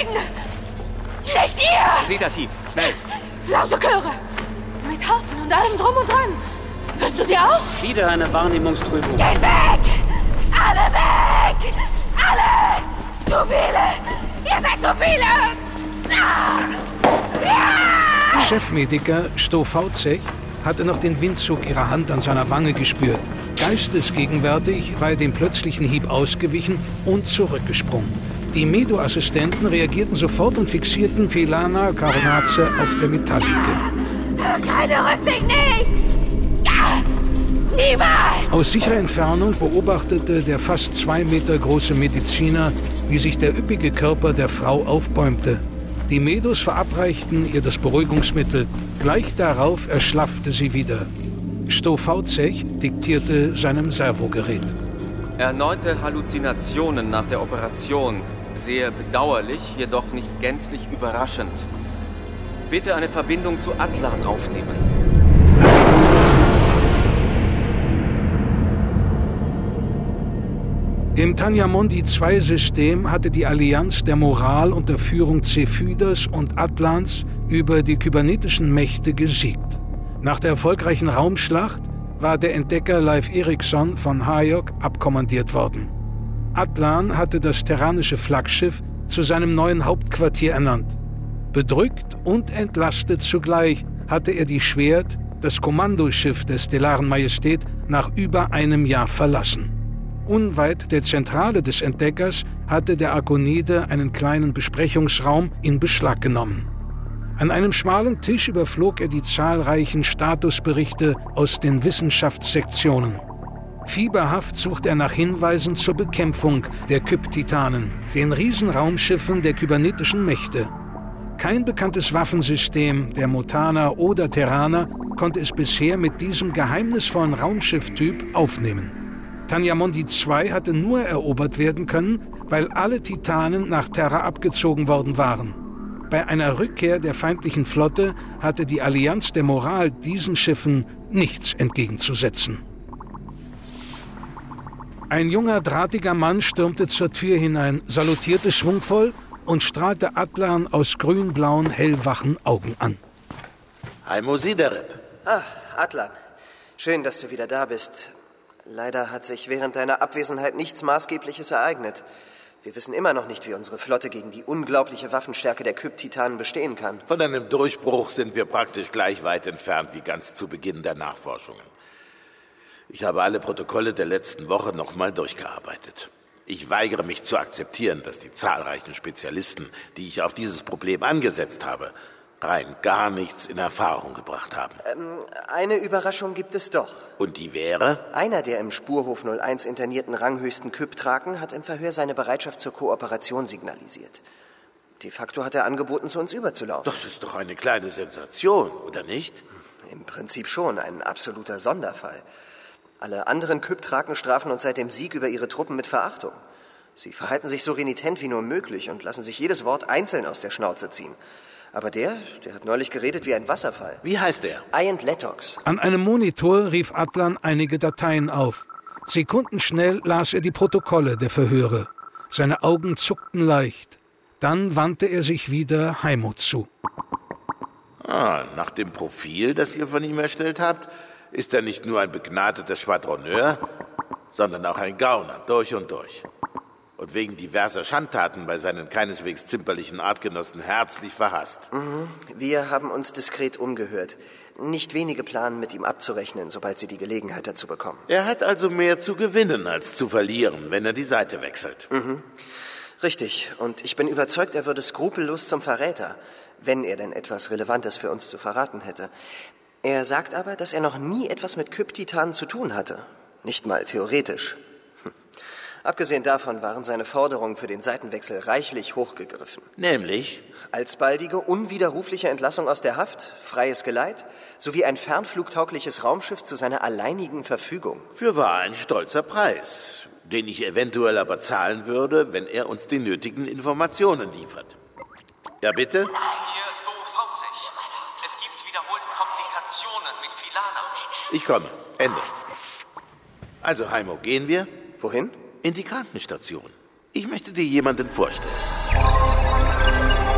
Kollegen! Nicht ihr! Sedativ, schnell! Laute Chöre! Mit Harfen und allem drum und dran! Hörst du sie auch? Wieder eine Wahrnehmungstrübung. Geht weg! Alle weg! Alle! Zu viele! Ihr seid zu viele! Ja! Chefmediker Sto Fauzech hatte noch den Windzug ihrer Hand an seiner Wange gespürt. Geistesgegenwärtig war er dem plötzlichen Hieb ausgewichen und zurückgesprungen. Die Medo-Assistenten reagierten sofort und fixierten Filana Caronace auf der Metallike. Keine Rücksicht, nicht! Niemals! Aus sicherer Entfernung beobachtete der fast 2 Meter große Mediziner, wie sich der üppige Körper der Frau aufbäumte. Die Medos verabreichten ihr das Beruhigungsmittel. Gleich darauf erschlaffte sie wieder. Sto Fauzech diktierte seinem Servogerät. Erneute Halluzinationen nach der Operation. Sehr bedauerlich, jedoch nicht gänzlich überraschend. Bitte eine Verbindung zu Atlan aufnehmen. Im Tanyamondi-II-System hatte die Allianz der Moral unter Führung Zephydas und Atlans über die kybernetischen Mächte gesiegt. Nach der erfolgreichen Raumschlacht war der Entdecker Leif Erikson von Hayok abkommandiert worden. Atlan hatte das terranische Flaggschiff zu seinem neuen Hauptquartier ernannt. Bedrückt und entlastet zugleich hatte er die Schwert, das Kommandoschiff der Stellaren Majestät, nach über einem Jahr verlassen. Unweit der Zentrale des Entdeckers hatte der Arkonide einen kleinen Besprechungsraum in Beschlag genommen. An einem schmalen Tisch überflog er die zahlreichen Statusberichte aus den Wissenschaftssektionen. Fieberhaft sucht er nach Hinweisen zur Bekämpfung der Kyb-Titanen, den Riesenraumschiffen der kybernetischen Mächte. Kein bekanntes Waffensystem der Motaner oder Terraner konnte es bisher mit diesem geheimnisvollen Raumschifftyp aufnehmen. Tanyamondi II hatte nur erobert werden können, weil alle Titanen nach Terra abgezogen worden waren. Bei einer Rückkehr der feindlichen Flotte hatte die Allianz der Moral diesen Schiffen nichts entgegenzusetzen. Ein junger, drahtiger Mann stürmte zur Tür hinein, salutierte schwungvoll und strahlte Atlan aus grün-blauen, hellwachen Augen an. Haimo Siderib. Ah, Atlan. Schön, dass du wieder da bist. Leider hat sich während deiner Abwesenheit nichts Maßgebliches ereignet. Wir wissen immer noch nicht, wie unsere Flotte gegen die unglaubliche Waffenstärke der Kyb-Titanen bestehen kann. Von einem Durchbruch sind wir praktisch gleich weit entfernt wie ganz zu Beginn der Nachforschungen. Ich habe alle Protokolle der letzten Woche nochmal durchgearbeitet. Ich weigere mich zu akzeptieren, dass die zahlreichen Spezialisten, die ich auf dieses Problem angesetzt habe, rein gar nichts in Erfahrung gebracht haben. Eine Überraschung gibt es doch. Und die wäre? Einer der im Spurhof 01 internierten ranghöchsten Kyb-Traken hat im Verhör seine Bereitschaft zur Kooperation signalisiert. De facto hat er angeboten, zu uns überzulaufen. Das ist doch eine kleine Sensation, oder nicht? Im Prinzip schon, ein absoluter Sonderfall. Alle anderen Kyb-Traken strafen uns seit dem Sieg über ihre Truppen mit Verachtung. Sie verhalten sich so renitent wie nur möglich und lassen sich jedes Wort einzeln aus der Schnauze ziehen. Aber der hat neulich geredet wie ein Wasserfall. Wie heißt der? Ian Letox. An einem Monitor rief Atlan einige Dateien auf. Sekundenschnell las er die Protokolle der Verhöre. Seine Augen zuckten leicht. Dann wandte er sich wieder Haimo zu. Nach dem Profil, das ihr von ihm erstellt habt, ist er nicht nur ein begnadeter Schwadronneur, sondern auch ein Gauner, durch und durch. Und wegen diverser Schandtaten bei seinen keineswegs zimperlichen Artgenossen herzlich verhasst. Wir haben uns diskret umgehört. Nicht wenige planen, mit ihm abzurechnen, sobald sie die Gelegenheit dazu bekommen. Er hat also mehr zu gewinnen als zu verlieren, wenn er die Seite wechselt. Richtig. Und ich bin überzeugt, er würde skrupellos zum Verräter, wenn er denn etwas Relevantes für uns zu verraten hätte. Er sagt aber, dass er noch nie etwas mit Kyb-Titanen zu tun hatte. Nicht mal theoretisch. Abgesehen davon waren seine Forderungen für den Seitenwechsel reichlich hochgegriffen. Nämlich? Alsbaldige, unwiderrufliche Entlassung aus der Haft, freies Geleit, sowie ein fernflugtaugliches Raumschiff zu seiner alleinigen Verfügung. Fürwahr ein stolzer Preis, den ich eventuell aber zahlen würde, wenn er uns die nötigen Informationen liefert. Ja, bitte? Hier ist Sto Fauzech. Es gibt wiederholt Komplikationen mit Filana. Ich komme. Ende. Also, Haimo, gehen wir? Wohin? In die Krankenstation. Ich möchte dir jemanden vorstellen.